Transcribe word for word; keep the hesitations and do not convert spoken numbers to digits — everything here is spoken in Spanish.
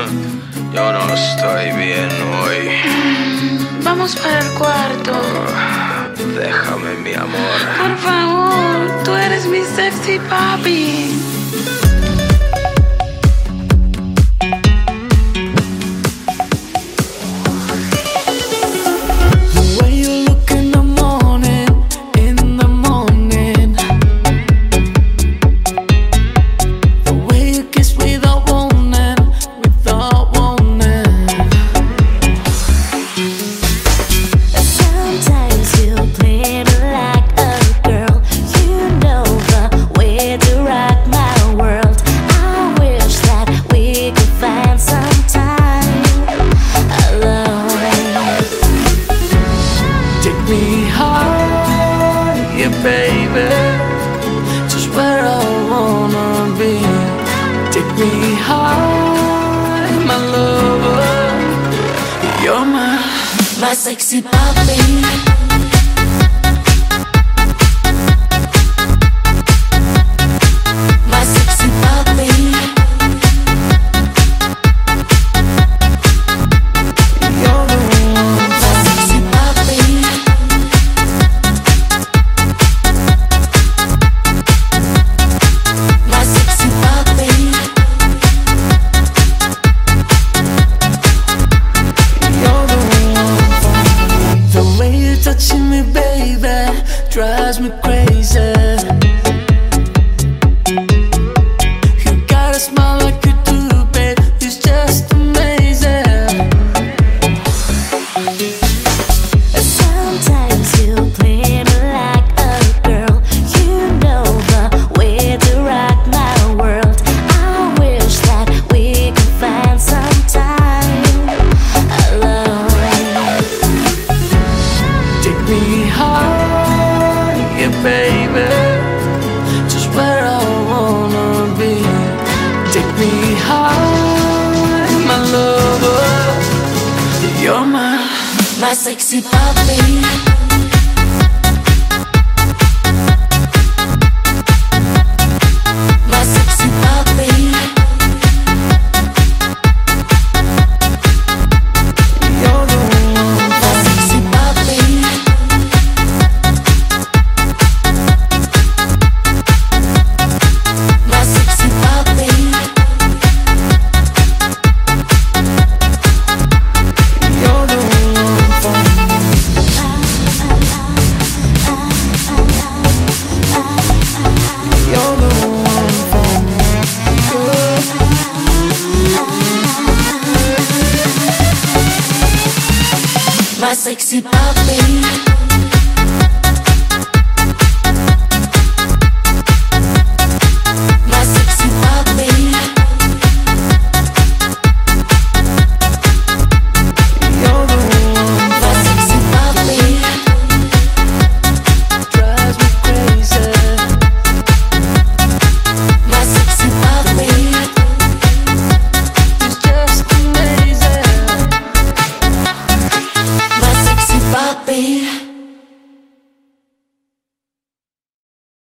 Yo no estoy bien hoy. Vamos para el cuarto. Déjame, mi amor. Por favor, tú eres mi sexy papi. Baby, just where I wanna be. Take me high, my lover. You're my, my sexy papi. Touching me, baby, drives me crazy. You got a smile like you do, babe, it's just amazing. Sometimes you play me like a girl. You know the way to rock my world. I wish that we could find some time alone. Take me high, yeah, baby, just where I wanna be. Take me high, my lover. You're my, my sexy papi. My sexy papi.